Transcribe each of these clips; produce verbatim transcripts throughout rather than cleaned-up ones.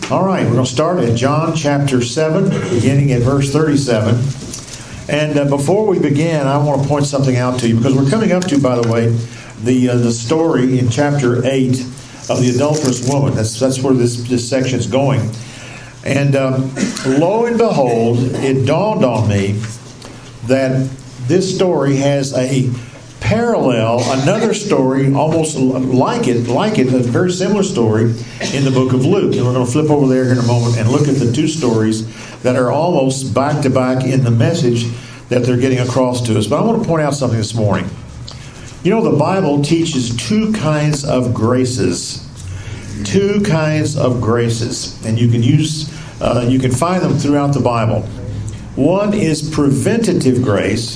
All right, we're going to start at John chapter seven, beginning at verse thirty-seven. And uh, before we begin, I want to point something out to you, because we're coming up to, by the way, the uh, the story in chapter eight of the adulterous woman. That's that's where this, this section is going. And um, lo and behold, it dawned on me that this story has a parallel, another story almost like it, like it, a very similar story in the book of Luke. And we're going to flip over there in a moment and look at the two stories that are almost back to back in the message that they're getting across to us. But I want to point out something this morning. You know, the Bible teaches two kinds of graces. Two kinds of graces. And you can use, uh, you can find them throughout the Bible. One is preventative grace,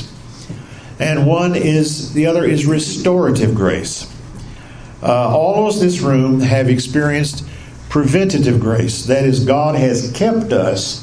and one is, the other is restorative grace. Uh, all of us in this room have experienced preventative grace. That is, God has kept us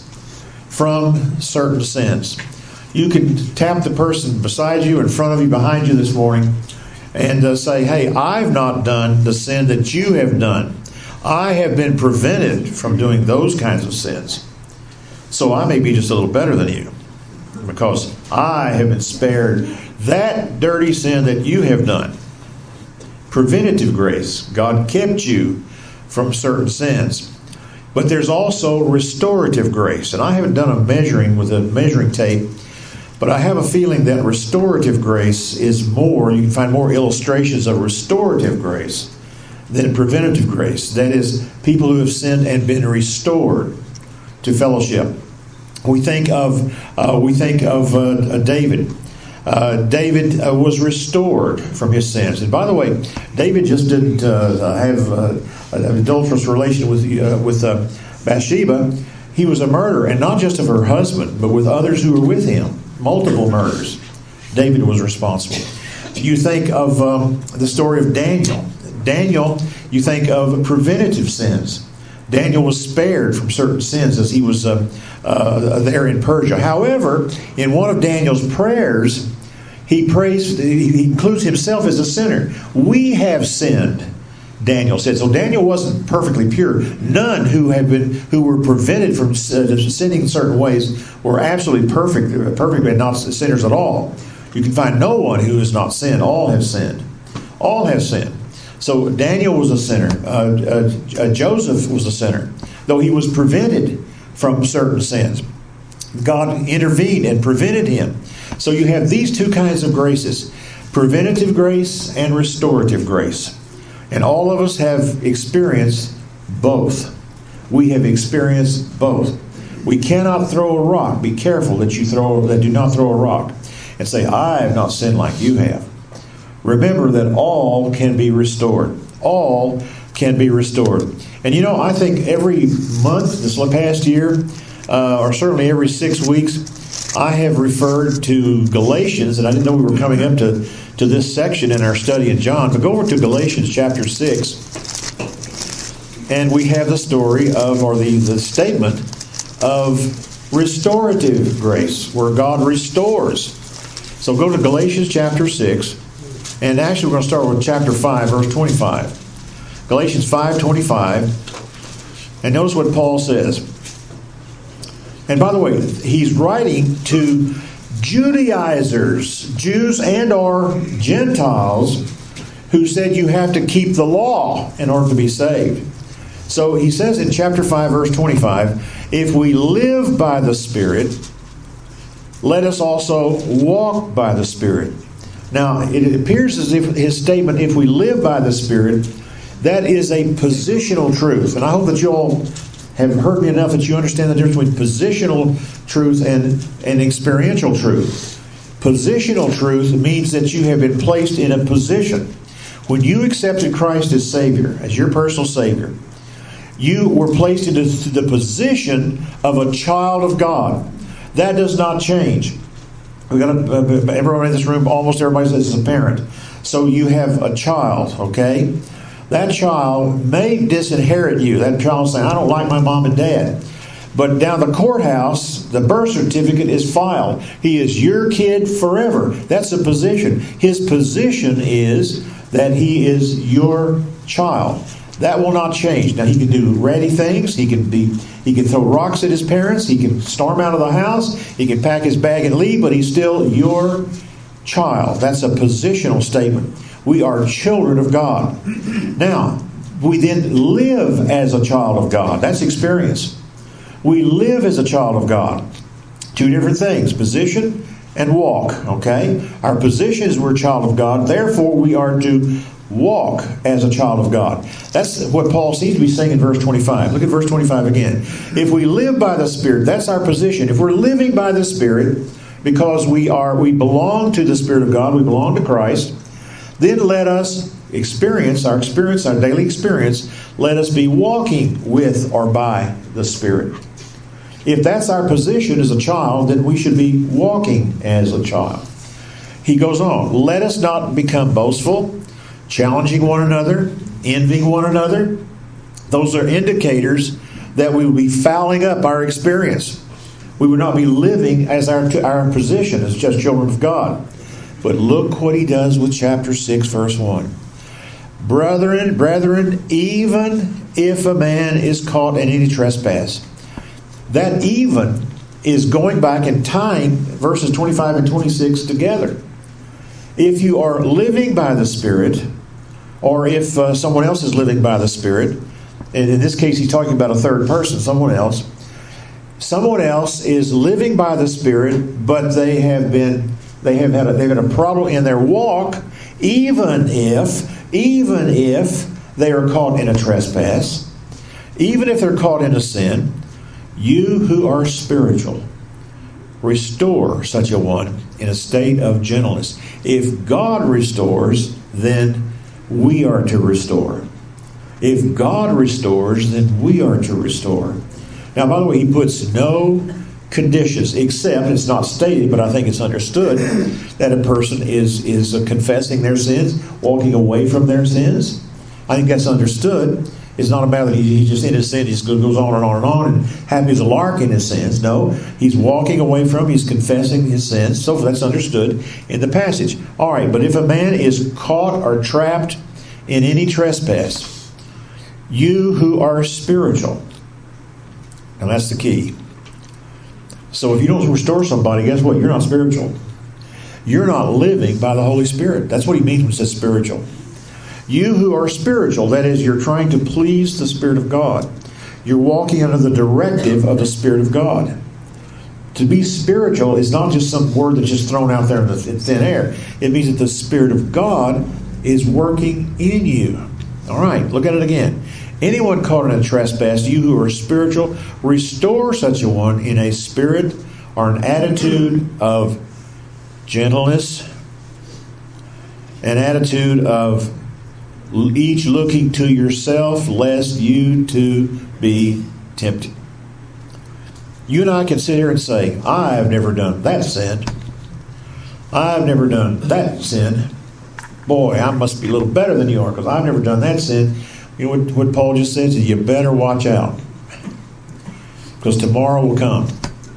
from certain sins. You can tap the person beside you, in front of you, behind you this morning, and uh, say, hey, I've not done the sin that you have done. I have been prevented from doing those kinds of sins. So I may be just a little better than you, because I have been spared that dirty sin that you have done. Preventative grace. God kept you from certain sins. But there's also restorative grace. And I haven't done a measuring with a measuring tape, but I have a feeling that restorative grace is more, you can find more illustrations of restorative grace than preventative grace. That is, people who have sinned and been restored to fellowship. We think of uh, we think of uh, David. Uh, David uh, was restored from his sins. And by the way, David just didn't uh, have uh, an adulterous relation with uh, with uh, Bathsheba. He was a murderer, and not just of her husband, but with others who were with him. Multiple murders. David was responsible. You think of um, the story of Daniel. Daniel, you think of preventative sins. Daniel was spared from certain sins as he was uh, uh, there in Persia. However, in one of Daniel's prayers, he prays, he includes himself as a sinner. We have sinned, Daniel said. So Daniel wasn't perfectly pure. None who had been who were prevented from sinning in certain ways were absolutely perfect, perfect and not sinners at all. You can find no one who has not sinned. All have sinned. All have sinned. So Daniel was a sinner. Uh, uh, Joseph was a sinner, though he was prevented from certain sins. God intervened and prevented him. So you have these two kinds of graces, preventative grace and restorative grace. And all of us have experienced both. We have experienced both. We cannot throw a rock. Be careful that you throw that do not throw a rock and say, I have not sinned like you have. Remember that all can be restored. All can be restored. And you know, I think every month this past year, uh, or certainly every six weeks, I have referred to Galatians, and I didn't know we were coming up to, to this section in our study in John, but go over to Galatians chapter six, and we have the story of, or the, the statement of restorative grace, where God restores. So go to Galatians chapter six. And actually, we're going to start with chapter five, verse twenty-five. Galatians five twenty-five. And notice what Paul says. And by the way, he's writing to Judaizers, Jews and or Gentiles, who said you have to keep the law in order to be saved. So he says in chapter five, verse twenty-five, if we live by the Spirit, let us also walk by the Spirit. Now, it appears as if his statement, if we live by the Spirit, that is a positional truth. And I hope that you all have heard me enough that you understand the difference between positional truth and, and experiential truth. Positional truth means that you have been placed in a position. When you accepted Christ as Savior, as your personal Savior, you were placed into the position of a child of God. That does not change. We got a, uh, everyone in this room, almost everybody is a parent. So you have a child, okay? That child may disinherit you. That child saying, I don't like my mom and dad. But down the courthouse, the birth certificate is filed. He is your kid forever. That's a position. His position is that he is your child. That will not change. Now, he can do ratty things. He can be, he can throw rocks at his parents. He can storm out of the house. He can pack his bag and leave, but he's still your child. That's a positional statement. We are children of God. Now, we then live as a child of God. That's experience. We live as a child of God. Two different things, position and walk, okay? Our position is we're a child of God. Therefore, we are to walk as a child of God. That's what Paul seems to be saying in verse twenty-five. Look at verse twenty-five again. If we live by the Spirit, that's our position. If we're living by the Spirit, because we are, we belong to the Spirit of God, we belong to Christ, then let us experience, our experience, our daily experience, let us be walking with or by the Spirit. If that's our position as a child, then we should be walking as a child. He goes on, let us not become boastful, challenging one another, envying one another. Those are indicators that we will be fouling up our experience. We would not be living as our, our position as just children of God. But look what he does with chapter six, verse one. Brethren, brethren, even if a man is caught in any trespass. That even is going back and tying verses twenty-five and twenty-six together. If you are living by the Spirit, or if uh, someone else is living by the Spirit, and in this case he's talking about a third person, someone else, someone else is living by the Spirit, but they have been, they have had a, they've had a problem in their walk, even if, even if they are caught in a trespass, even if they're caught in a sin, you who are spiritual, restore such a one in a state of gentleness. If God restores, then we are to restore. If God restores, then we are to restore. Now, by the way, he puts no conditions, except it's not stated, but I think it's understood that a person is, is confessing their sins, walking away from their sins. I think that's understood. It's not a matter that he, he just in his sin, he just goes on and on and on and happy as a lark in his sins. No, he's walking away from, he's confessing his sins. So that's understood in the passage. All right, but if a man is caught or trapped in any trespass, you who are spiritual, and that's the key. So if you don't restore somebody, guess what? You're not spiritual. You're not living by the Holy Spirit. That's what he means when he says spiritual. You who are spiritual, that is, you're trying to please the Spirit of God. You're walking under the directive of the Spirit of God. To be spiritual is not just some word that's just thrown out there in the thin air. It means that the Spirit of God is working in you. All right, look at it again. Anyone caught in a trespass, you who are spiritual, restore such a one in a spirit or an attitude of gentleness, an attitude of each looking to yourself, lest you too be tempted. You and I can sit here and say, I've never done that sin. I've never done that sin. Boy, I must be a little better than you are because I've never done that sin. You know what, what Paul just said? You better watch out because tomorrow will come.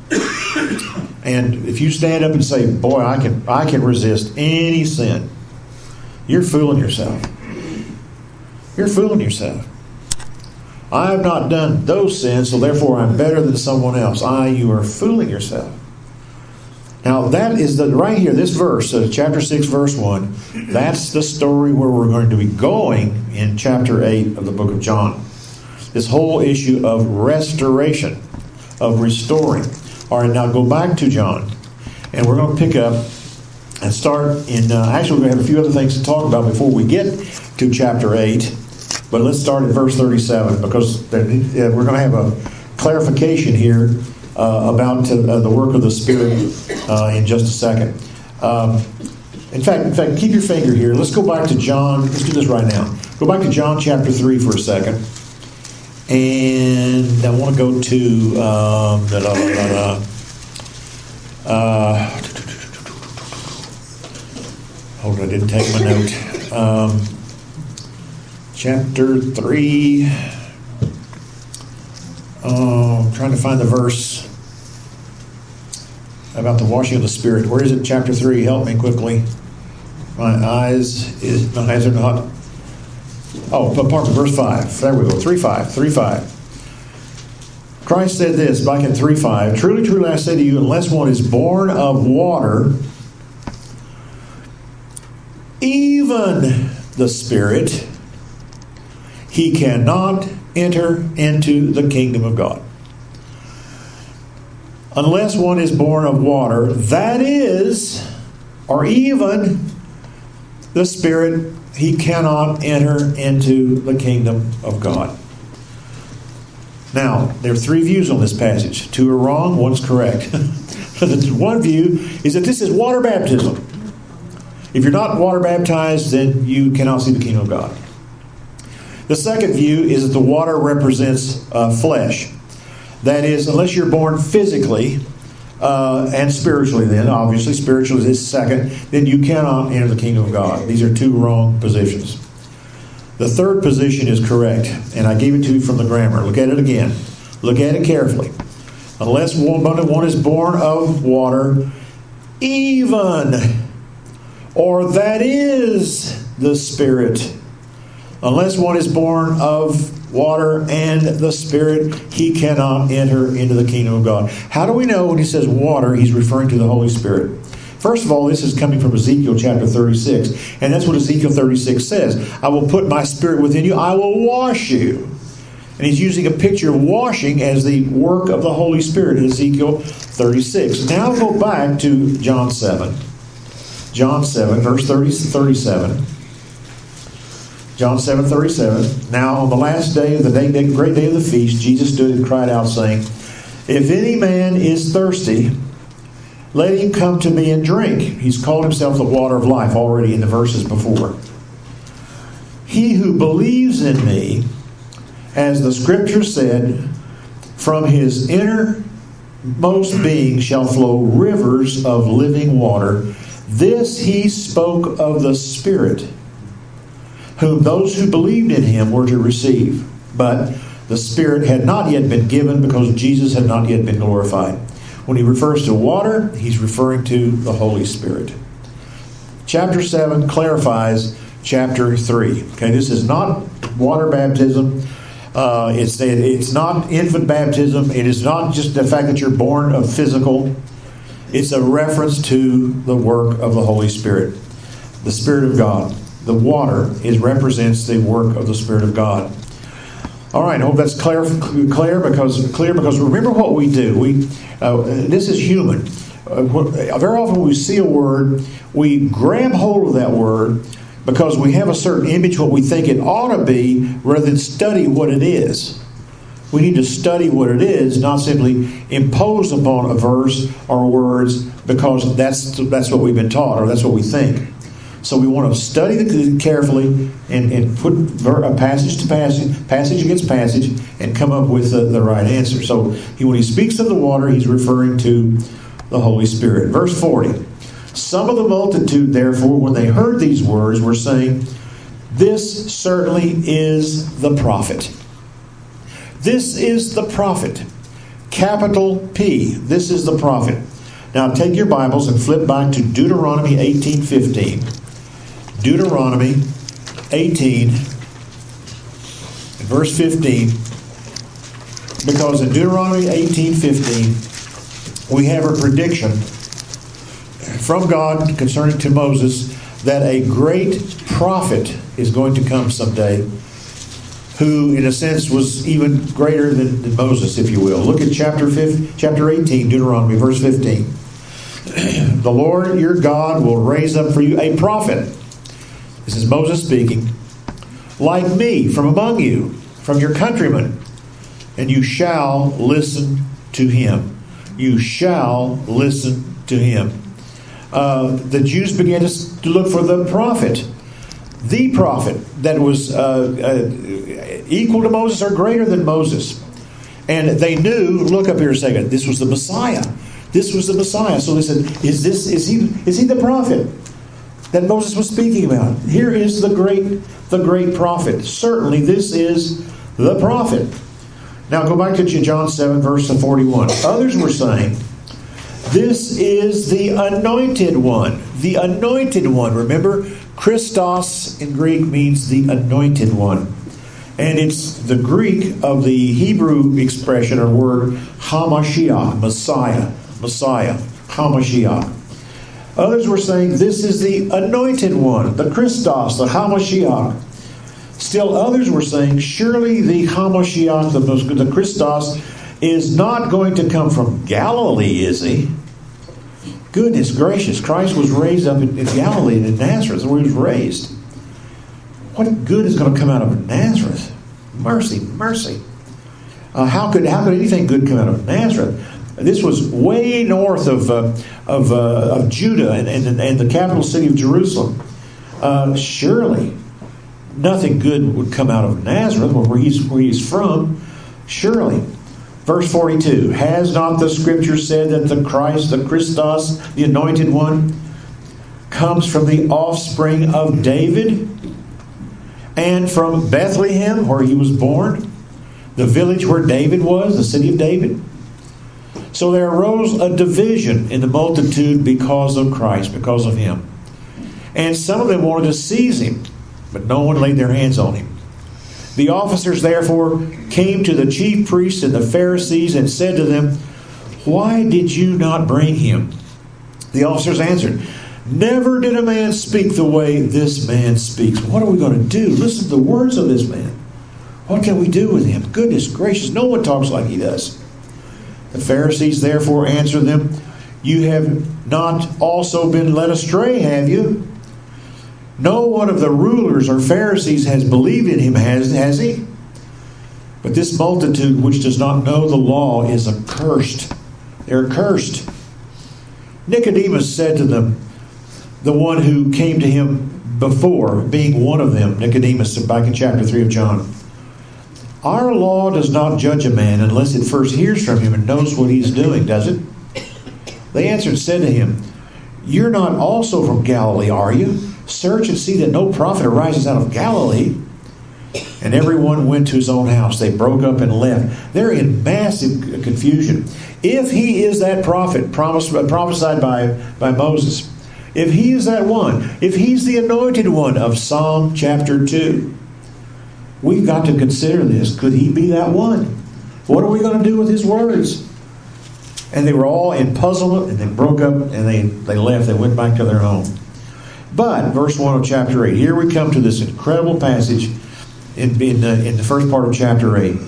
And if you stand up and say, boy, I can, I can resist any sin, you're fooling yourself. You're fooling yourself. I have not done those sins, so therefore I'm better than someone else. I, you are fooling yourself. Now that is the right here, this verse, uh, chapter six, verse one, that's the story where we're going to be going in chapter eight of the book of John. This whole issue of restoration, of restoring. All right, now go back to John, and we're going to pick up and start in, uh, actually we're going to have a few other things to talk about before we get to chapter eight. But let's start at verse thirty-seven because there, uh, we're going to have a clarification here uh, about uh, the work of the Spirit uh, in just a second. Um, in fact, in fact, keep your finger here. Let's go back to John. Let's do this right now. Go back to John chapter three for a second, and I want to go to um, da, da, da, da, uh, hold on, I didn't take my note. Um, Chapter three. Oh, I'm trying to find the verse about the washing of the Spirit. Where is it? Chapter three. Help me quickly. My eyes is my eyes are not Oh, but pardon me, verse five. There we go. three five. three five. Christ said this back in three five. Truly, truly, I say to you, unless one is born of water, even the Spirit, he cannot enter into the kingdom of God. Unless one is born of water, that is, or even the Spirit, he cannot enter into the kingdom of God. Now, there are three views on this passage. Two are wrong, one's correct. One view is that this is water baptism. If you're not water baptized, then you cannot see the kingdom of God. The second view is that the water represents uh, flesh. That is, unless you're born physically uh, and spiritually, then obviously spiritual is second, then you cannot enter the kingdom of God. These are two wrong positions. The third position is correct, and I gave it to you from the grammar. Look at it again. Look at it carefully. Unless one, one is born of water, even, or that is the Spirit. Unless one is born of water and the Spirit, he cannot enter into the kingdom of God. How do we know when he says water, he's referring to the Holy Spirit? First of all, this is coming from Ezekiel chapter thirty-six. And that's what Ezekiel thirty-six says. I will put my Spirit within you. I will wash you. And he's using a picture of washing as the work of the Holy Spirit in Ezekiel thirty-six. Now go back to John seven. John seven, verse thirty, thirty-seven. John seven, thirty-seven. Now on the last day of the day, the great day of the feast, Jesus stood and cried out, saying, if any man is thirsty, let him come to me and drink. He's called himself the water of life already in the verses before. He who believes in me, as the Scripture said, from his innermost being shall flow rivers of living water. This he spoke of the Spirit, whom those who believed in him were to receive. But the Spirit had not yet been given because Jesus had not yet been glorified. When he refers to water, he's referring to the Holy Spirit. Chapter seven clarifies chapter three. Okay, this is not water baptism. Uh, it's it's not infant baptism. It is not just the fact that you're born of physical. It's a reference to the work of the Holy Spirit, the Spirit of God. The water is represents the work of the Spirit of God. All right, I hope that's clear. Clear because clear because remember what we do. We uh, this is human. Uh, very often, when we see a word, we grab hold of that word because we have a certain image what we think it ought to be, rather than study what it is. We need to study what it is, not simply impose upon a verse or words because that's that's what we've been taught or that's what we think. So we want to study it carefully and, and put a passage to passage, passage against passage, and come up with the, the right answer. So he, when he speaks of the water, he's referring to the Holy Spirit. Verse forty. Some of the multitude, therefore, when they heard these words, were saying, this certainly is the prophet. This is the prophet. Capital P. This is the prophet. Now take your Bibles and flip back to Deuteronomy eighteen fifteen. Deuteronomy eighteen, verse fifteen, because in Deuteronomy eighteen fifteen, we have a prediction from God concerning to Moses that a great prophet is going to come someday, who in a sense was even greater than, than Moses, if you will. Look at chapter five, chapter eighteen, Deuteronomy, verse fifteen. The Lord your God will raise up for you a prophet. This is Moses speaking. Like me, from among you, from your countrymen, and you shall listen to him. You shall listen to him. Uh, the Jews began to, to look for the prophet, the prophet that was uh, uh, equal to Moses or greater than Moses. And they knew, look up here a second, this was the Messiah. This was the Messiah. So they said, is this is he is he the prophet that Moses was speaking about? Here is the great the great prophet. Certainly this is the prophet. Now go back to John seven, verse forty-one. Others were saying, this is the anointed one. The anointed one. Remember, Christos in Greek means the anointed one. And it's the Greek of the Hebrew expression or word Hamashiach, Messiah, Messiah, Hamashiach. Others were saying this is the anointed one, the Christos, the Hamashiach. Still others were saying surely the Hamashiach, the, the Christos, is not going to come from Galilee, is he? Goodness gracious, Christ was raised up in, in Galilee, in Nazareth, where he was raised. What good is going to come out of Nazareth? Mercy, mercy. Uh, how could how could anything good come out of Nazareth? This was way north of uh, of, uh, of Judah and, and, and the capital city of Jerusalem. Uh, surely nothing good would come out of Nazareth, where he's where he's from. Surely. Verse forty-two, has not the Scripture said that the Christ, the Christos, the Anointed One, comes from the offspring of David and from Bethlehem, where he was born, the village where David was, the city of David? So there arose a division in the multitude because of Christ, because of him. And some of them wanted to seize him, but no one laid their hands on him. The officers therefore came to the chief priests and the Pharisees and said to them, why did you not bring him? The officers answered, never did a man speak the way this man speaks. What are we going to do? Listen to the words of this man. What can we do with him? Goodness gracious, no one talks like he does. The Pharisees therefore answered them, you have not also been led astray, have you? No one of the rulers or Pharisees has believed in him, has, has he? But this multitude which does not know the law is accursed. They're accursed. Nicodemus said to them, the one who came to him before, being one of them, Nicodemus, back in chapter three of John, our law does not judge a man unless it first hears from him and knows what he's doing, does it? They answered and said to him, you're not also from Galilee, are you? Search and see that no prophet arises out of Galilee. And everyone went to his own house. They broke up and left. They're in massive confusion. If he is that prophet promised, prophesied by, by Moses, if he is that one, if he's the anointed one of Psalm chapter two, we've got to consider this. Could he be that one? What are we going to do with his words? And they were all in puzzlement, and they broke up, and they, they left. They went back to their home. But, verse one of chapter eight, here we come to this incredible passage in, in, uh, in the first part of chapter eight.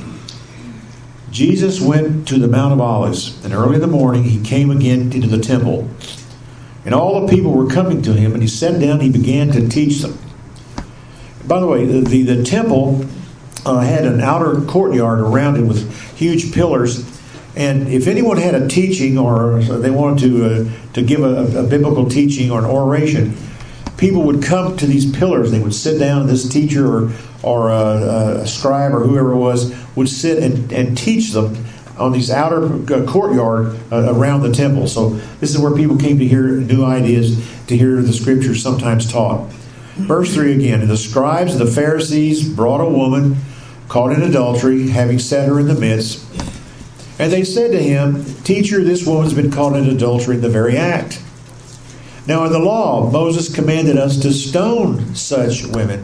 Jesus went to the Mount of Olives, and early in the morning he came again into the temple. And all the people were coming to him, and he sat down and he began to teach them. By the way, the, the, the temple uh, had an outer courtyard around it with huge pillars. And if anyone had a teaching or they wanted to uh, to give a, a biblical teaching or an oration, people would come to these pillars. They would sit down, and this teacher or, or a, a scribe or whoever it was would sit and, and teach them on these outer courtyard uh, around the temple. So this is where people came to hear new ideas, to hear the Scriptures sometimes taught. Verse three again, and the scribes and the Pharisees brought a woman caught in adultery, having set her in the midst. And they said to him, Teacher, this woman's been caught in adultery in the very act. Now in the law, Moses commanded us to stone such women.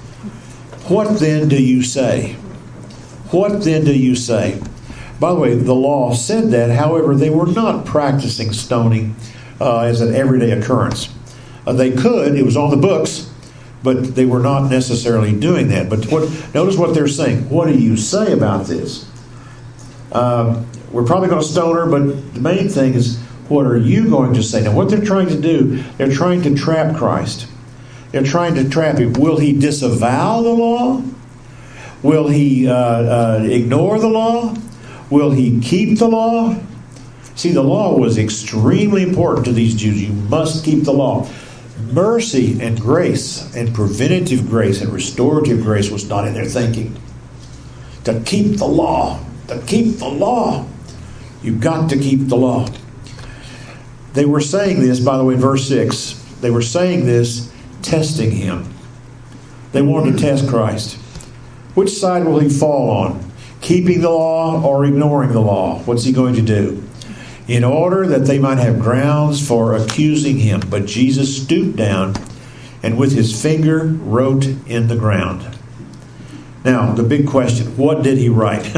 What then do you say? What then do you say? By the way, the law said that. However, they were not practicing stoning uh, as an everyday occurrence. Uh, they could. It was on the books, but they were not necessarily doing that. But what, notice what they're saying. What do you say about this? Uh, we're probably going to stone her, but the main thing is, what are you going to say? Now, what they're trying to do, they're trying to trap Christ. They're trying to trap him. Will he disavow the law? Will he uh, uh, ignore the law? Will he keep the law? See, the law was extremely important to these Jews. You must keep the law. Mercy and grace and preventative grace and restorative grace was not in their thinking. To keep the law. To keep the law. You've got to keep the law. They were saying this, by the way, in verse six. They were saying this, testing him. They wanted to test Christ. Which side will he fall on? Keeping the law or ignoring the law? What's he going to do? In order that they might have grounds for accusing him. But Jesus stooped down and with his finger wrote in the ground. Now, the big question, what did he write?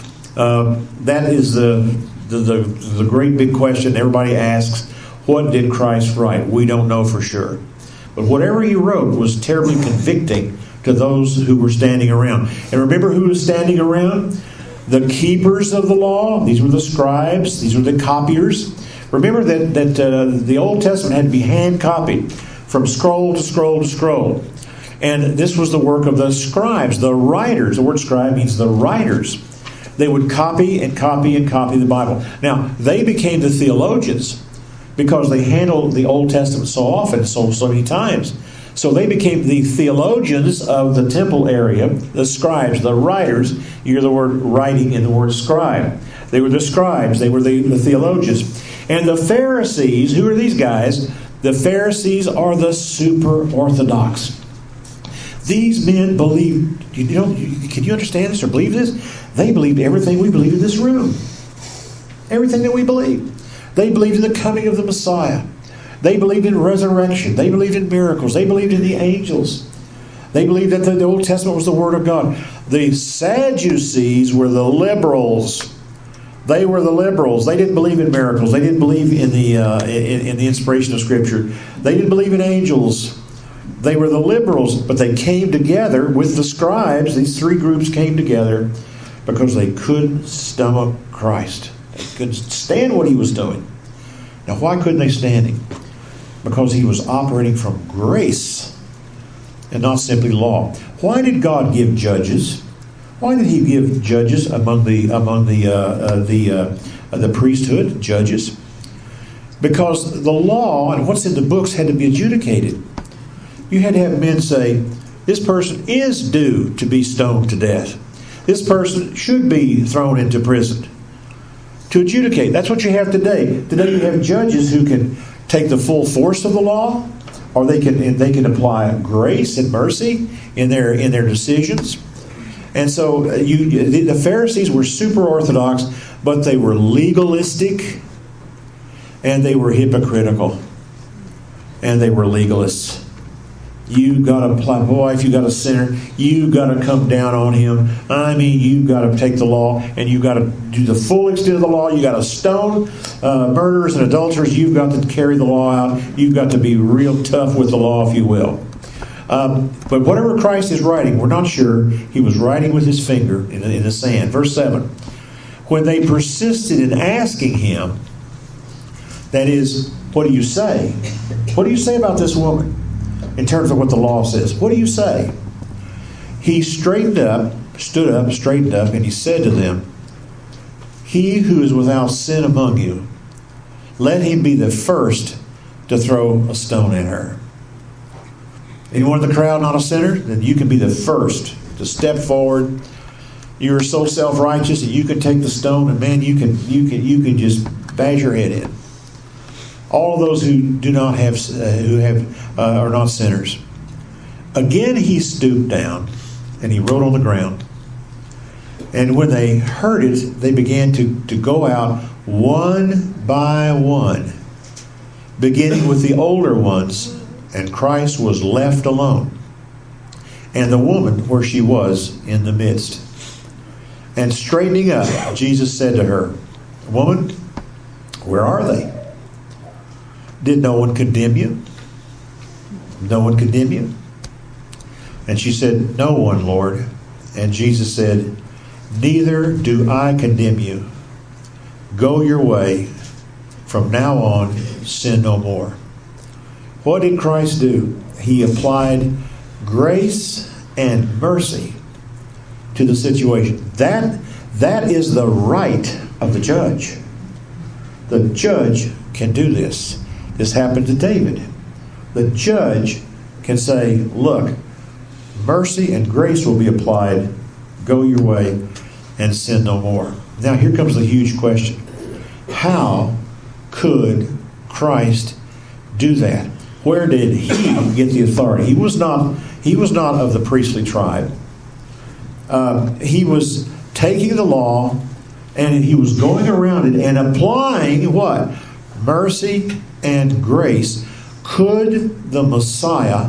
uh, that is the, the, the, the great big question everybody asks. What did Christ write? We don't know for sure. But whatever he wrote was terribly convicting to those who were standing around. And remember who was standing around? The keepers of the law. These were the scribes. These were the copiers. Remember that, that uh, the Old Testament had to be hand copied from scroll to scroll to scroll. And this was the work of the scribes, the writers. The word scribe means the writers. They would copy and copy and copy the Bible. Now, they became the theologians because they handled the Old Testament so often, so, so many times. So they became the theologians of the temple area, the scribes, the writers. You hear the word writing in the word scribe. They were the scribes. They were the, the theologians. And the Pharisees, who are these guys? The Pharisees are the super orthodox. These men believed, you know, can you understand this or believe this? They believed everything we believe in this room. Everything that we believe. They believed in the coming of the Messiah. They believed in resurrection. They believed in miracles. They believed in the angels. They believed that the Old Testament was the Word of God. The Sadducees were the liberals. They were the liberals. They didn't believe in miracles. They didn't believe in the uh, in, in the inspiration of Scripture. They didn't believe in angels. They were the liberals, but they came together with the scribes. These three groups came together because they couldn't stomach Christ. They couldn't stand what he was doing. Now, why couldn't they stand him? Because he was operating from grace and not simply law. Why did God give judges? Why did he give judges among the among the uh, uh, the uh, the priesthood, judges? Because the law and what's in the books had to be adjudicated. You had to have men say, this person is due to be stoned to death. This person should be thrown into prison. To adjudicate. That's what you have today. Today you have judges who can take the full force of the law, or they can they can apply grace and mercy in their in their decisions. And so you the Pharisees were super orthodox, but they were legalistic and they were hypocritical. And they were legalists. You got to apply, boy, if you got a sinner, you got to come down on him. I mean, you got to take the law and you got to do the full extent of the law. You got to stone uh, murderers and adulterers. You've got to carry the law out. You've got to be real tough with the law, if you will. Um, but whatever Christ is writing, we're not sure. He was writing with his finger in the, in the sand. Verse seven. When they persisted in asking him, that is, what do you say? What do you say about this woman? In terms of what the law says. What do you say? He straightened up, stood up, straightened up, and he said to them, he who is without sin among you, let him be the first to throw a stone at her. Anyone in the crowd not a sinner? Then you can be the first to step forward. You're so self-righteous that you can take the stone and man, you can you can you can just bash your head in. All of those who do not have, uh, who have, uh, are not sinners. Again, he stooped down and he wrote on the ground. And when they heard it, they began to, to go out one by one, beginning with the older ones, and Christ was left alone, and the woman where she was in the midst. And straightening up, Jesus said to her, woman, where are they? Did no one condemn you? No one condemn you? And she said, no one, Lord. And Jesus said, neither do I condemn you. Go your way. From now on, sin no more. What did Christ do? He applied grace and mercy to the situation. That, that is the right of the judge. The judge can do this. This happened to David. The judge can say, look, mercy and grace will be applied. Go your way and sin no more. Now here comes the huge question. How could Christ do that? Where did he get the authority? He was not, he was not of the priestly tribe. Uh, he was taking the law and he was going around it and applying what? Mercy and grace. Could the Messiah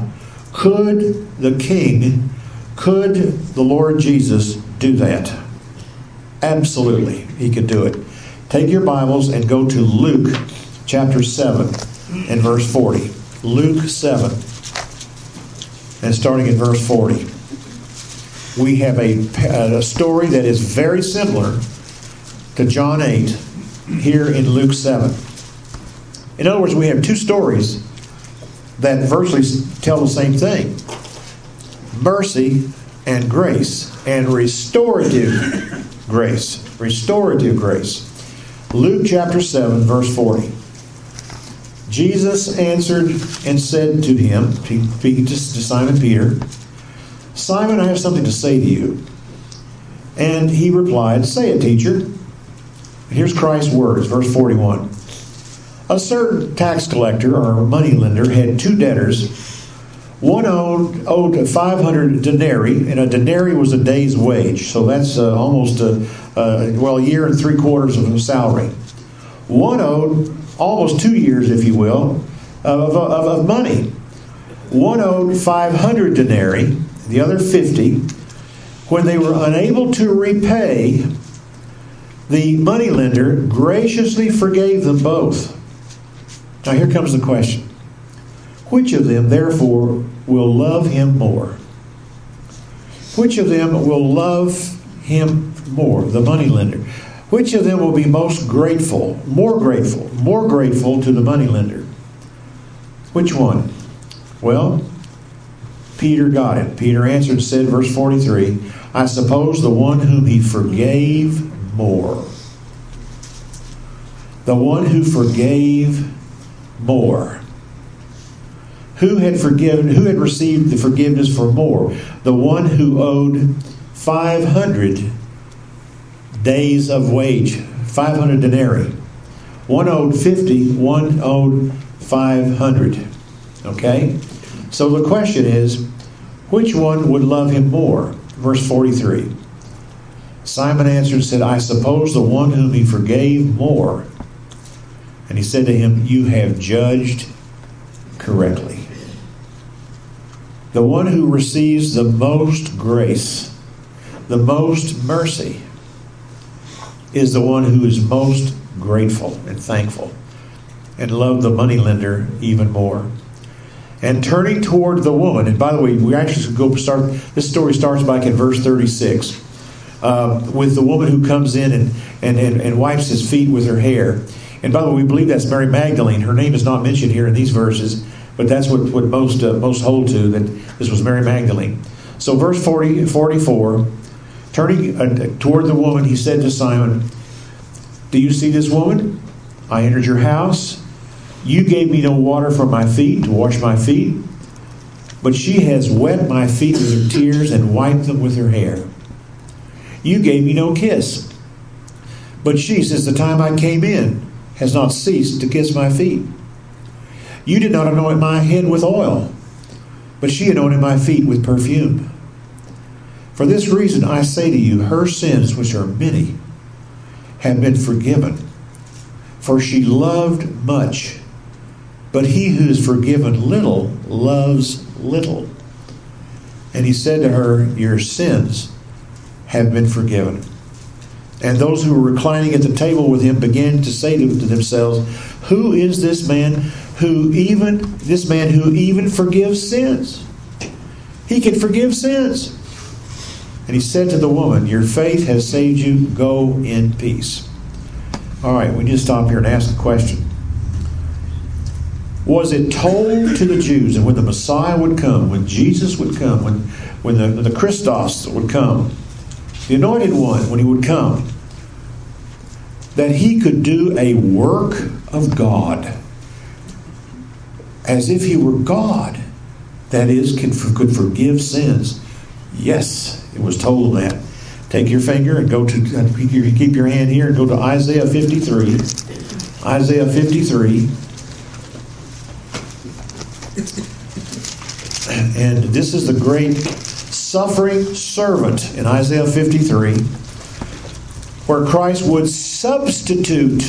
Could the King, could the Lord Jesus do that? Absolutely, he could do it. Take your Bibles and go to Luke chapter seven and verse forty. Luke seven and starting in verse forty. We have a, a story that is very similar to John eight here in Luke seven. In other words, we have two stories that virtually tell the same thing. Mercy and grace, and restorative grace. Restorative grace. Luke chapter seven, verse forty. Jesus answered and said to him, speaking to Simon Peter, Simon, I have something to say to you. And he replied, say it, teacher. Here's Christ's words, verse forty-one. A certain tax collector or money lender had two debtors. One owed, owed five hundred denarii, and a denarii was a day's wage. So that's uh, almost, a, uh, well, a year and three quarters of a salary. One owed almost two years, if you will, of, of, of money. One owed five hundred denarii, the other fifty. When they were unable to repay, the moneylender graciously forgave them both. Now here comes the question. Which of them, therefore, will love him more? Which of them will love him more, the moneylender? Which of them will be most grateful, more grateful, more grateful to the moneylender? Which one? Well, Peter got it. Peter answered and said, verse forty-three, I suppose the one whom he forgave more. The one who forgave more. Who had forgiven, who had received the forgiveness for more? The one who owed five hundred days of wage, five hundred denarii. One owed fifty, one owed five hundred. Okay? So the question is, which one would love him more? Verse forty-three. Simon answered and said, I suppose the one whom he forgave more. And he said to him, you have judged correctly. The one who receives the most grace, the most mercy, is the one who is most grateful and thankful and love the moneylender even more. And turning toward the woman, and by the way, we actually go start, this story starts back in verse thirty-six, uh, with the woman who comes in and, and, and, and wipes his feet with her hair. And by the way, we believe that's Mary Magdalene. Her name is not mentioned here in these verses, but that's what, what most uh, most hold to, that this was Mary Magdalene. So verse forty, forty-four, turning uh, toward the woman, he said to Simon, do you see this woman? I entered your house. You gave me no water for my feet, to wash my feet, but she has wet my feet with her tears and wiped them with her hair. You gave me no kiss, but she, since the time I came in, has not ceased to kiss my feet. You did not anoint my head with oil, but she anointed my feet with perfume. For this reason I say to you, her sins, which are many, have been forgiven. For she loved much, but he who is forgiven little loves little. And he said to her, your sins have been forgiven. And those who were reclining at the table with him began to say to, to themselves, who is this man who even this man who even forgives sins? He can forgive sins. And he said to the woman, your faith has saved you. Go in peace. All right, we need to stop here and ask the question. Was it told to the Jews that when the Messiah would come, when Jesus would come, when, when the, the Christos would come, the Anointed One, when he would come, that he could do a work of God as if he were God, that is, can, could forgive sins? Yes, it was told that. Take your finger and go to, keep your hand here and go to Isaiah fifty-three. Isaiah fifty-three. And this is the great suffering servant in Isaiah fifty-three, where Christ would substitute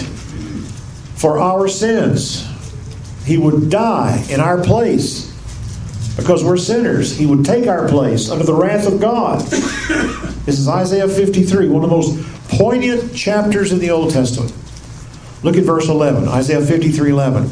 for our sins. He would die in our place. because we're sinners. He would take our place under the wrath of God. This is Isaiah fifty-three, one of the most poignant chapters in the Old Testament. Look at verse eleven, Isaiah fifty-three eleven.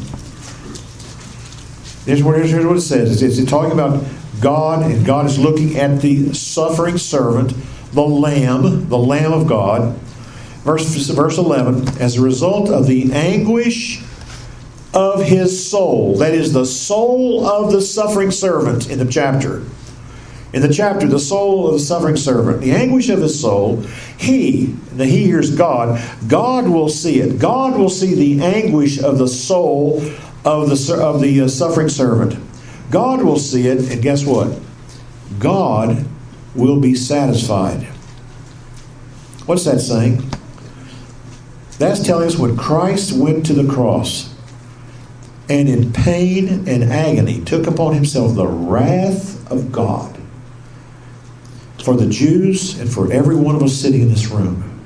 Here's what, here's what it says. It's, it's talking about God, and God is looking at the suffering servant, the Lamb, the Lamb of God. Verse, verse eleven, as a result of the anguish of his soul, that is the soul of the suffering servant in the chapter. In the chapter, the soul of the suffering servant, the anguish of his soul, he, the he here is God, God will see it. God will see the anguish of the soul of the, of the uh, suffering servant. God will see it, and guess what? God will be satisfied. What's that saying? That's telling us when Christ went to the cross and in pain and agony took upon himself the wrath of God for the Jews and for every one of us sitting in this room,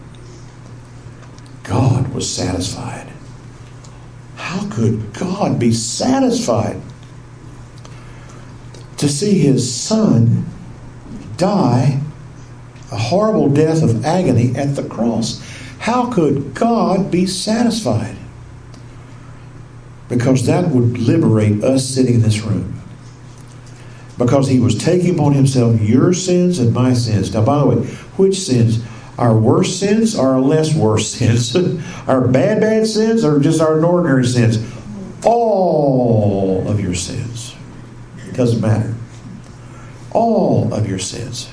God was satisfied. How could God be satisfied to see his Son die a horrible death of agony at the cross? How could God be satisfied? Because that would liberate us sitting in this room. Because he was taking upon himself your sins and my sins. Now, by the way, which sins? Our worst sins or our less worst sins? Our bad, bad sins or just our ordinary sins? All of your sins. It doesn't matter. All of your sins.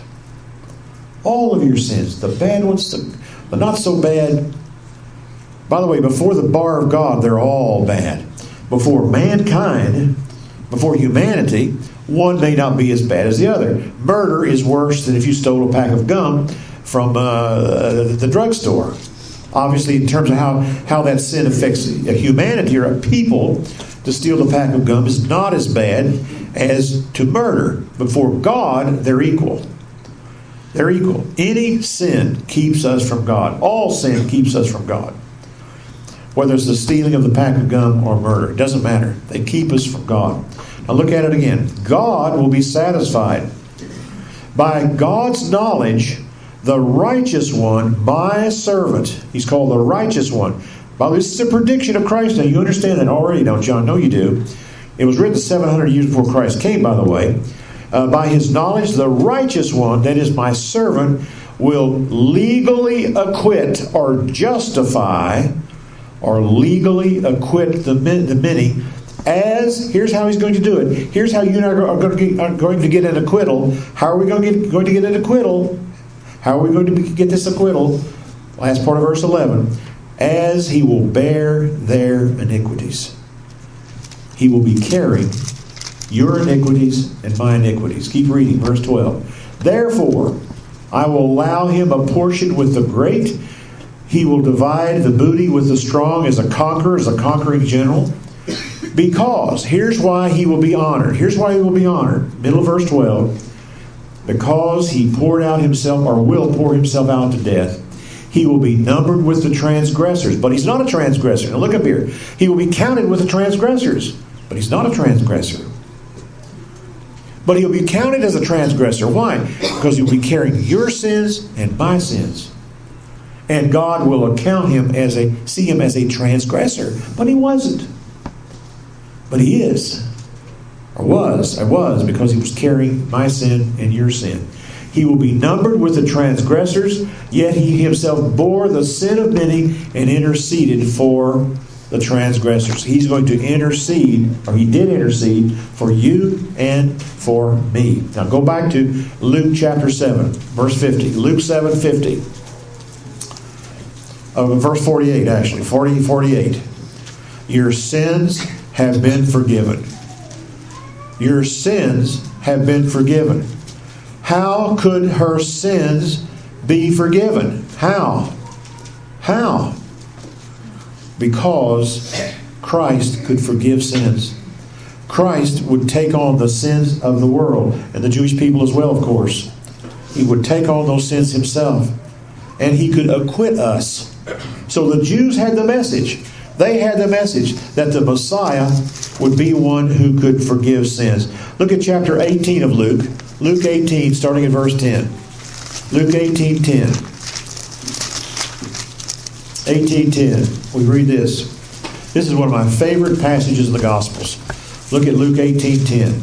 All of your sins. The bad ones, the, the not so bad. By the way, before the bar of God, they're all bad. Before mankind, before humanity, one may not be as bad as the other. Murder is worse than if you stole a pack of gum from uh, the drugstore. Obviously, in terms of how, how that sin affects a humanity or a people, to steal a pack of gum is not as bad as to murder. Before God, they're equal. They're equal. Any sin keeps us from God. All sin keeps us from God. Whether it's the stealing of the pack of gum or murder, it doesn't matter. They keep us from God. Now look at it again. God will be satisfied. By God's knowledge, the righteous one, my servant, he's called the righteous one. Well, this is a prediction of Christ. Now you understand that already, don't you? I know you do. It was written seven hundred years before Christ came, by the way. Uh, by his knowledge, the righteous one, that is my servant, will legally acquit or justify or legally acquit the, the many. As, here's how he's going to do it. Here's how you and I are going to get, are going to get an acquittal. How are we going to get, going to get an acquittal? How are we going to get this acquittal? Last part of verse eleven. As he will bear their iniquities. He will be carrying your iniquities and my iniquities. Keep reading, verse twelve. Therefore, I will allow him a portion with the great. He will divide the booty with the strong as a conqueror, as a conquering general. Because, here's why he will be honored. Here's why he will be honored. Middle of verse twelve. Because he poured out himself, or will pour himself out to death. He will be numbered with the transgressors. But he's not a transgressor. Now look up here. He will be counted with the transgressors. But he's not a transgressor. But he'll be counted as a transgressor. Why? Because he'll be carrying your sins and my sins. And God will account him as a, see him as a transgressor. But he wasn't. But he is. Or was. I was, because he was carrying my sin and your sin. He will be numbered with the transgressors, yet he himself bore the sin of many and interceded for the transgressors. He's going to intercede, or he did intercede, for you and for me. Now go back to Luke chapter seven, verse fifty. Luke seven fifty. Oh, verse forty-eight, actually. forty, forty-eight. Your sins have been forgiven. Your sins have been forgiven. How could her sins be forgiven? How? How? Because Christ could forgive sins. Christ would take on the sins of the world, and the Jewish people as well, of course. He would take on those sins himself, and he could acquit us. So the Jews had the message. They had the message that the Messiah would be one who could forgive sins. Look at chapter eighteen of Luke. Luke eighteen, starting at verse ten. Luke eighteen ten. eighteen ten. We read this. This is one of my favorite passages in the Gospels. Look at Luke eighteen ten.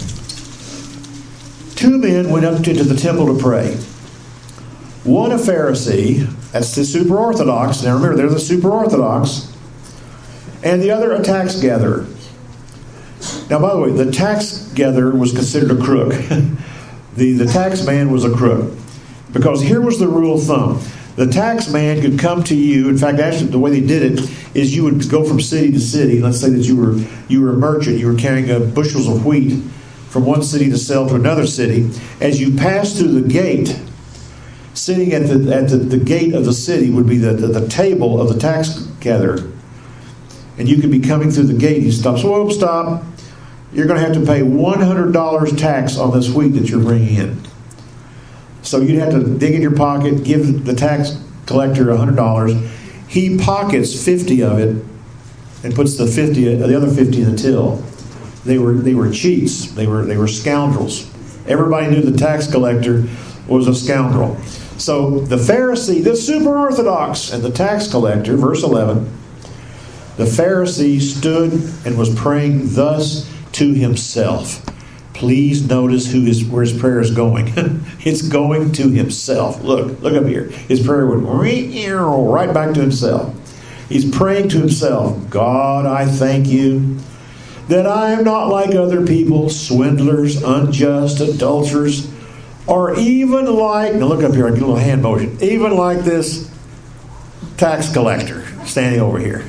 Two men went up into the temple to pray. One a Pharisee, that's the super orthodox. Now remember, they're the super orthodox. And the other a tax gatherer. Now, by the way, the tax gatherer was considered a crook. the, the tax man was a crook. Because here was the rule of thumb. The tax man could come to you. In fact, actually, the way they did it is you would go from city to city. Let's say that you were you were a merchant. You were carrying uh, bushels of wheat from one city to sell to another city. As you passed through the gate, sitting at the at the, the gate of the city would be the, the, the table of the tax gatherer. And you could be coming through the gate. He stops. Whoa, stop. You're going to have to pay one hundred dollars tax on this wheat that you're bringing in. So you'd have to dig in your pocket, give the tax collector one hundred dollars. He pockets fifty of it and puts the fifty, the other fifty in the till. They were they were cheats. They were they were scoundrels. Everybody knew the tax collector was a scoundrel. So the Pharisee, the super orthodox, and the tax collector, verse eleven, the Pharisee stood and was praying thus to himself. Please notice who his where his prayer is going. It's going to himself. Look, look up here. His prayer went right back to himself. He's praying to himself. God, I thank you that I am not like other people, swindlers, unjust, adulterers, or even like, now look up here, I get a little hand motion, even like this tax collector standing over here.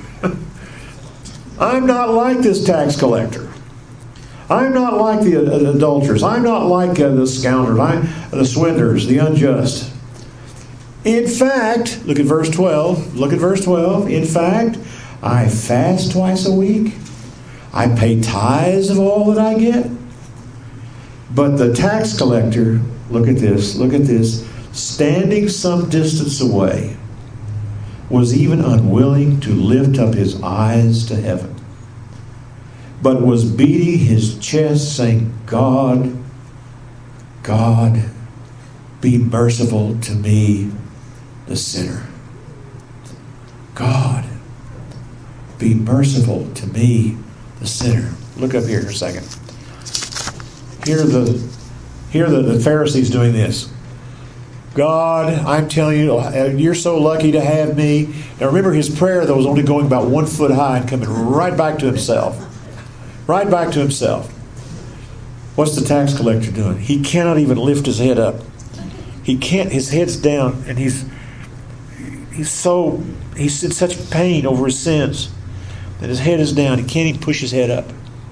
I'm not like this tax collector. I'm not like the adulterers. I'm not like uh, the scoundrels, I'm the swindlers, the unjust. In fact, look at verse twelve. Look at verse twelve. In fact, I fast twice a week. I pay tithes of all that I get. But the tax collector, look at this, look at this, standing some distance away, was even unwilling to lift up his eyes to heaven, but was beating his chest, saying, God, God, be merciful to me, the sinner. God, be merciful to me, the sinner. Look up here for a second. Here the here the, the Pharisees doing this. God, I'm telling you, you're so lucky to have me. Now remember, his prayer, though, was only going about one foot high and coming right back to himself. Right back to himself. What's the tax collector doing? He cannot even lift his head up. He can't. His head's down, and he's he's so he's in such pain over his sins that his head is down. He can't even push his head up.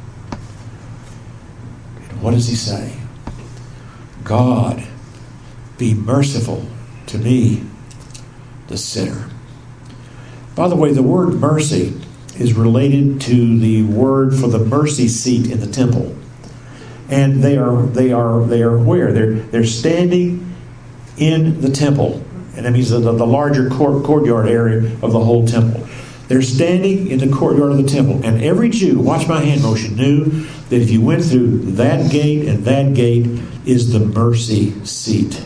And what does he say? God, be merciful to me, the sinner. By the way, the word mercy is related to the word for the mercy seat in the temple. And they are they are they are where? They're they're standing in the temple. And that means the, the larger court, courtyard area of the whole temple. They're standing in the courtyard of the temple. And every Jew, watch my hand motion, knew that if you went through that gate and that gate is the mercy seat.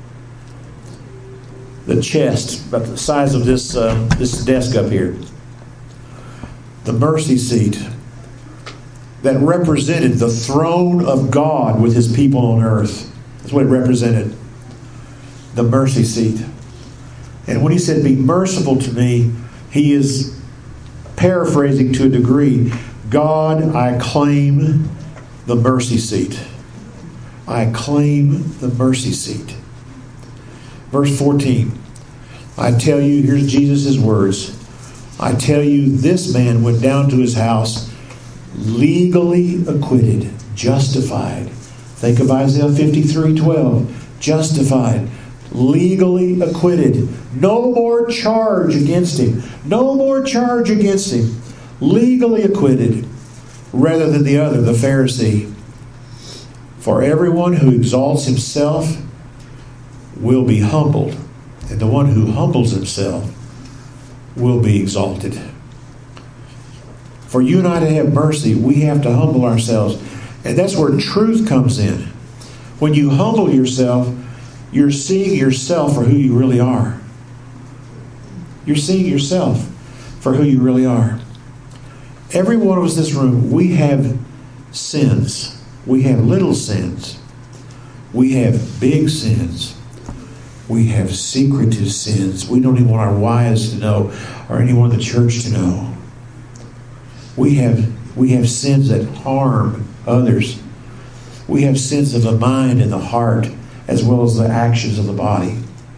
The chest, about the size of this uh, this desk up here. The mercy seat that represented the throne of God with his people on earth. That's what it represented. The mercy seat. And when he said, be merciful to me, he is paraphrasing to a degree. God, I claim the mercy seat. I claim the mercy seat. Verse fourteen. I tell you, here's Jesus' words. I tell you, this man went down to his house legally acquitted, justified. Think of Isaiah fifty-three twelve. Justified, legally acquitted. No more charge against him. No more charge against him. Legally acquitted, rather than the other, the Pharisee. For everyone who exalts himself will be humbled, and the one who humbles himself will be exalted. For you and I to have mercy, we have to humble ourselves. And that's where truth comes in. When you humble yourself, you're seeing yourself for who you really are. You're seeing yourself for who you really are. Every one of us in this room, we have sins. We have little sins. We have big sins. We have secretive sins. We don't even want our wives to know or anyone in the church to know. We have, we have sins that harm others. We have sins of the mind and the heart as well as the actions of the body.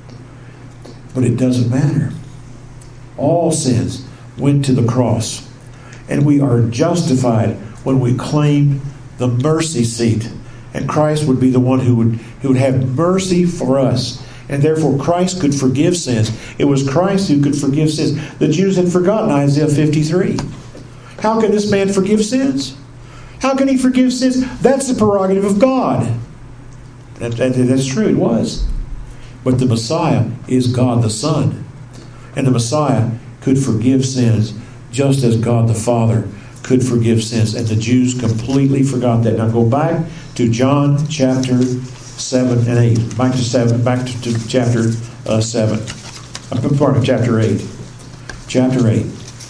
But it doesn't matter. All sins went to the cross. And we are justified when we claim the mercy seat. And Christ would be the one who would, who would have mercy for us. And therefore Christ could forgive sins. It was Christ who could forgive sins. The Jews had forgotten Isaiah fifty-three. How can this man forgive sins? How can he forgive sins? That's the prerogative of God. That, that, that's true, it was. But the Messiah is God the Son. And the Messiah could forgive sins just as God the Father could forgive sins. And the Jews completely forgot that. Now go back to John chapter seven and eight. Back to seven. Back to, to chapter uh, seven. I'm part of chapter eight. Chapter eight.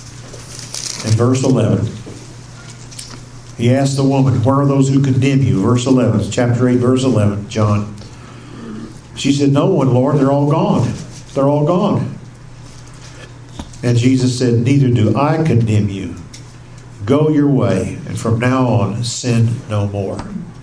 And verse eleven. He asked the woman, "Where are those who condemn you?" Verse eleven. Chapter eight, verse eleven. John. She said, "No one, Lord. They're all gone. They're all gone." And Jesus said, "Neither do I condemn you. Go your way, and from now on sin no more."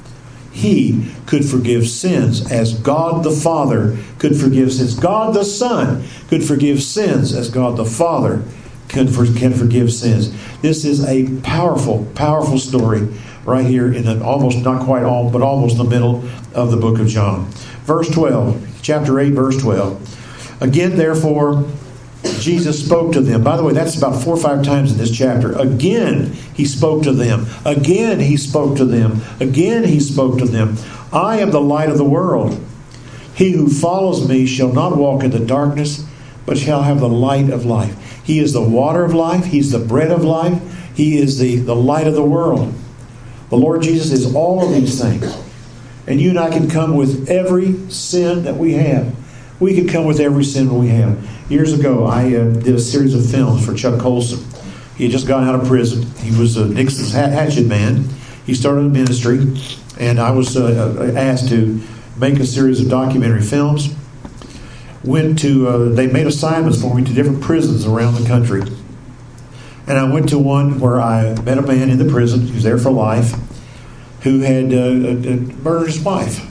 He could forgive sins as God the Father could forgive sins. God the Son could forgive sins as God the Father can, for, can forgive sins. This is a powerful, powerful story right here in the almost, not quite all, but almost the middle of the book of John. Verse twelve, chapter eight, verse twelve. Again, therefore, Jesus spoke to them. By the way, that's about four or five times in this chapter. Again, he spoke to them. Again, he spoke to them. Again, he spoke to them. I am the light of the world. He who follows me shall not walk in the darkness, but shall have the light of life. He is the water of life. He's the bread of life. He is the, the light of the world. The Lord Jesus is all of these things. And you and I can come with every sin that we have. We can come with every sin we have. Years ago, I uh, did a series of films for Chuck Colson. He had just gotten out of prison. He was uh, Nixon's hatchet man. He started a ministry, and I was uh, asked to make a series of documentary films. Went to, uh, they made assignments for me to different prisons around the country. And I went to one where I met a man in the prison, he was there for life, who had uh, uh, murdered his wife.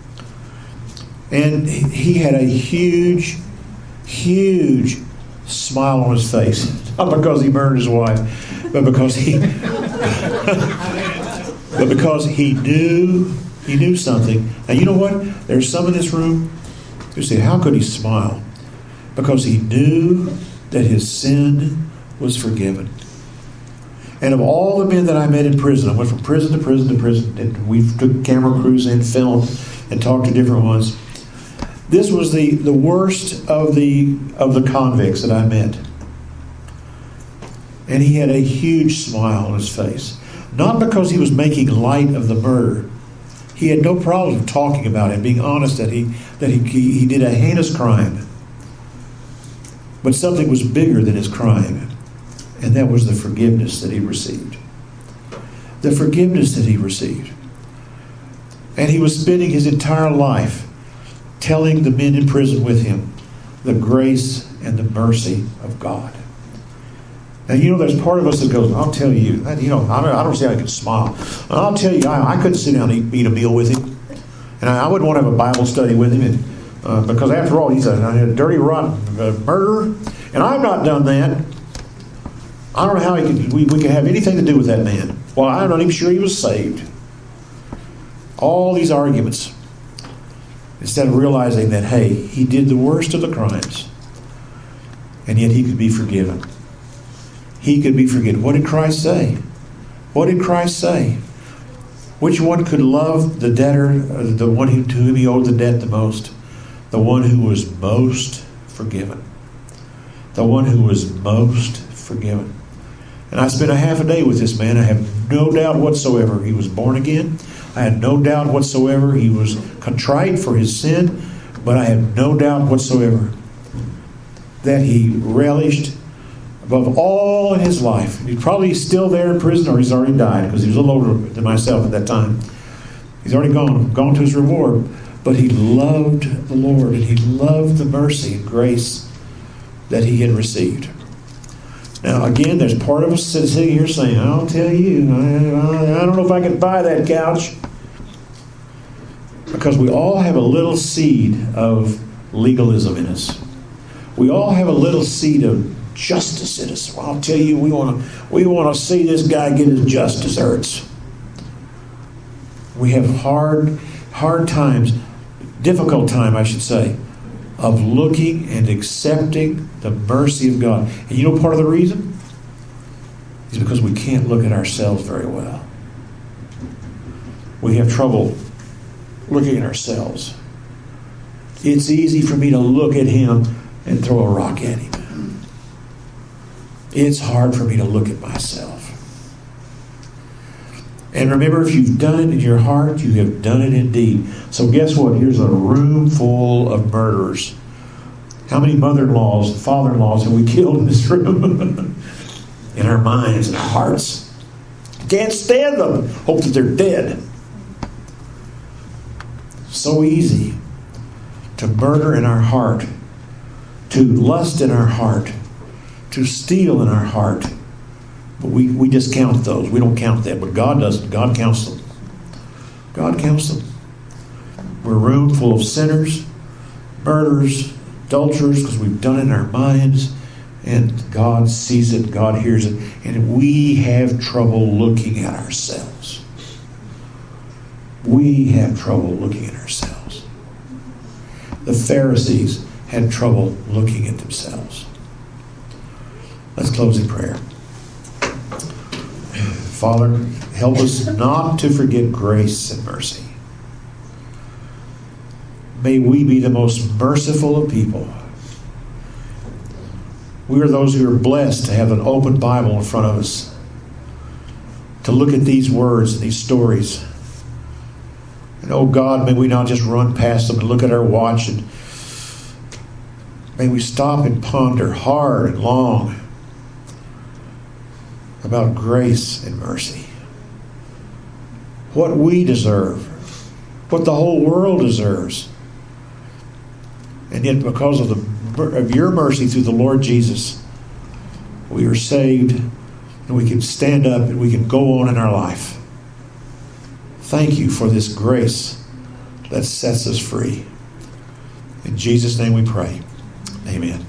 And he had a huge, huge smile on his face. Not because he murdered his wife, but because he but because he knew he knew something. Now you know what? There's some in this room who say, how could he smile? Because he knew that his sin was forgiven. And of all the men that I met in prison, I went from prison to prison to prison, and we took camera crews in, filmed, and talked to different ones. This was the, the worst of the of the convicts that I met. And he had a huge smile on his face. Not because he was making light of the murder. He had no problem talking about it, being honest that he that he, he, he did a heinous crime. But something was bigger than his crime. And that was the forgiveness that he received. The forgiveness that he received. And he was spending his entire life telling the men in prison with him the grace and the mercy of God. Now, you know, there's part of us that goes, I'll tell you, you know, I don't, I don't see how I can smile. I'll tell you, I, I couldn't sit down and eat, eat a meal with him. And I, I wouldn't want to have a Bible study with him. And, uh, because after all, he's a, a dirty, rotten uh, murderer. And I've not done that. I don't know how he could, we, we could have anything to do with that man. Well, I'm not even sure he was saved. All these arguments. Instead of realizing that, hey, he did the worst of the crimes. And yet he could be forgiven. He could be forgiven. What did Christ say? What did Christ say? Which one could love the debtor, the one to whom he owed the debt the most? The one who was most forgiven. The one who was most forgiven. And I spent a half a day with this man. I have no doubt whatsoever he was born again. I had no doubt whatsoever he was contrite for his sin. But I have no doubt whatsoever that he relished above all in his life. He's probably still there in prison, or he's already died, because he was a little older than myself at that time. He's already gone, gone to his reward. But he loved the Lord, and he loved the mercy and grace that he had received. Now, again, there's part of us sitting here saying, I'll tell you, I, I don't know if I can buy that couch. Because we all have a little seed of legalism in us. We all have a little seed of justice in us. Well, I'll tell you, we want to we want to see this guy get his just desserts. We have hard, hard times, difficult time, I should say, of looking and accepting the mercy of God. And you know part of the reason? Is because we can't look at ourselves very well. We have trouble looking at ourselves. It's easy for me to look at him and throw a rock at him. It's hard for me to look at myself. And remember, if you've done it in your heart, you have done it indeed. So guess what? Here's a room full of murderers. How many mother-in-laws, father-in-laws have we killed in this room? In our minds and our hearts. Can't stand them. Hope that they're dead. So easy to murder in our heart, to lust in our heart, to steal in our heart. But we, we discount those. We don't count them. But God doesn't. God counts them. God counts them. We're a room full of sinners, murderers, adulterers, because we've done it in our minds. And God sees it. God hears it. And we have trouble looking at ourselves. We have trouble looking at ourselves. The Pharisees had trouble looking at themselves. Let's close in prayer. Father, help us not to forget grace and mercy. May we be the most merciful of people. We are those who are blessed to have an open Bible in front of us, to look at these words and these stories. And oh God, may we not just run past them and look at our watch, and may we stop and ponder hard and long about grace and mercy. What we deserve, what the whole world deserves. And yet because of the of your mercy through the Lord Jesus, we are saved, and we can stand up and we can go on in our life. Thank you for this grace that sets us free. In Jesus' name we pray. Amen.